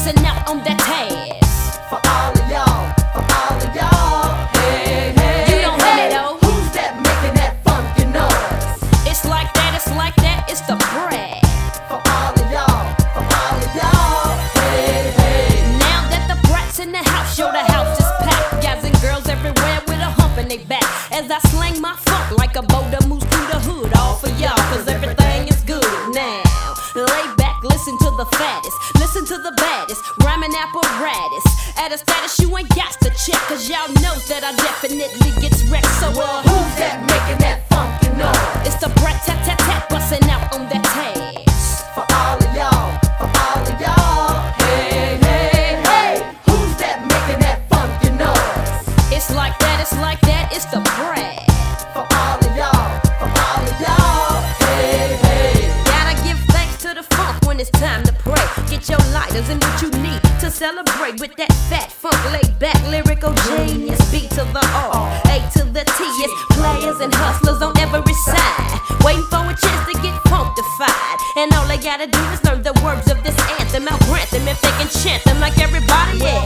busting out on that task. For all of y'all, for all of y'all. Hey, hey, You don't hear me though. Who's that making that funky noise? It's like that, it's the bread. For all of y'all, for all of y'all. Hey, hey. Now that the brats in the house, show the house is packed. Guys and girls everywhere with a hump in their back. As I slang my funk like a boat that moves through the hood. All for y'all, cause everything is good now. Lay back, listen to the fattest, listen to the baddest, rhyming apparatus. At a status you ain't got to check, cause y'all knows that I definitely gets wrecked. So Who's that making that funky noise? it's the brat tat tat tat busting out on that task. For all of y'all, for all of y'all. Hey, hey, hey. Who's that making that funky noise? It's like that, it's the brat. For all of y'all, for all of y'all. Hey, hey. Gotta give thanks to the funk when it's time to pray. Get your lighters and what you need to celebrate with that fat funk, laid back, lyrical genius. B to the O, A to the T. It's players and hustlers on every side, waiting for a chance to get funkified. And all they gotta do is learn the words of this anthem. I'll grant them if they can chant them like everybody else.